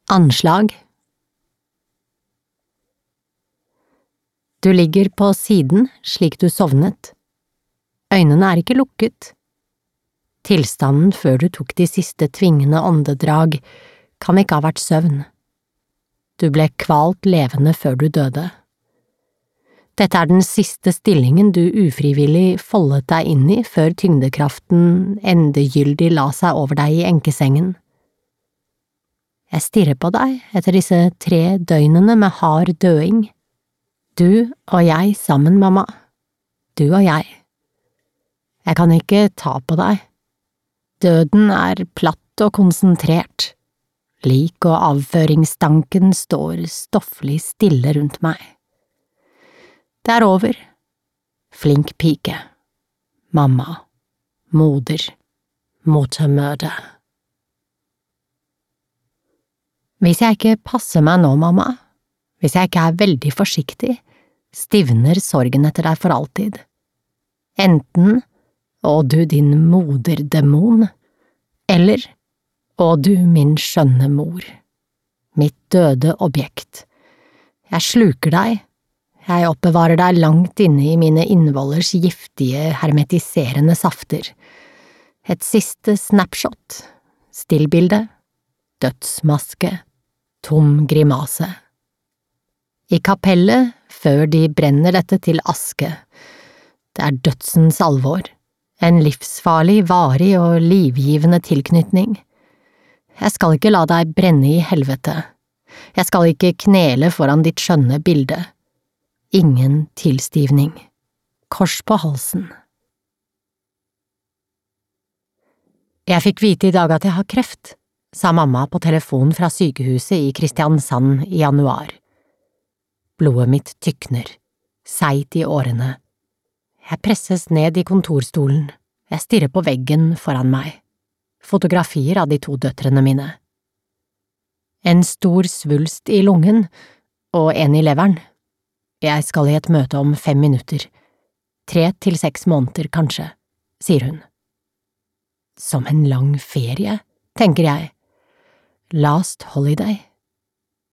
Anslag. Du ligger på siden slik du sovnet. Øynene er ikke lukket. Tilstanden før du tok de siste tvingende åndedrag kan ikke ha vært søvn. Du ble kvalt levende før du døde. Dette er den siste stillingen du ufrivillig foldet deg inn i før tyngdekraften endegyldig la seg over deg i enkesengen. Jeg stirrer på deg etter disse 3 døgnene med hard døing. Du og jeg sammen, mamma. Du og jeg. Jeg kan ikke ta på deg. Døden er platt og konsentrert. Lik og avføringsstanken står stofflig stille rundt meg. Det er over. Flink pike. Mamma. Moder. Motemøde. Hvis jeg ikke passer meg nå, mamma, hvis jeg ikke er veldig forsiktig, stivner sorgen etter deg for alltid. Enten, å du din moderdemon, eller, å du min skjønne mor. Mitt døde objekt. Jeg sluker deg, jeg oppbevarer deg langt inne i mine innvollers giftige, hermetiserende safter. Et siste snapshot, stillbilde, dødsmaske, tom grimase. I kapellet, før de brenner dette til aske. Det er dødsens alvor, en livsfarlig, varig og livgivende tilknytning. Jeg skal ikke la deg brenne i helvete. Jeg skal ikke knele foran ditt skjønne bilde. Ingen tilstivning. Kors på halsen. Jeg fikk vite i dag at jeg har kreft, sa mamma på telefon fra sykehuset i Kristiansand i januar. Blodet mitt tykner, seigt i årene. Jeg presses ned i kontorstolen, jeg stirrer på veggen foran meg. Fotografier av de 2 døtrene mine. En stor svulst i lungen, og en i leveren. Jeg skal i et møte om 5 minutter. 3 til 6 måneder, kanskje, sier hun. Som en lang ferie, tenker jeg. Last holiday.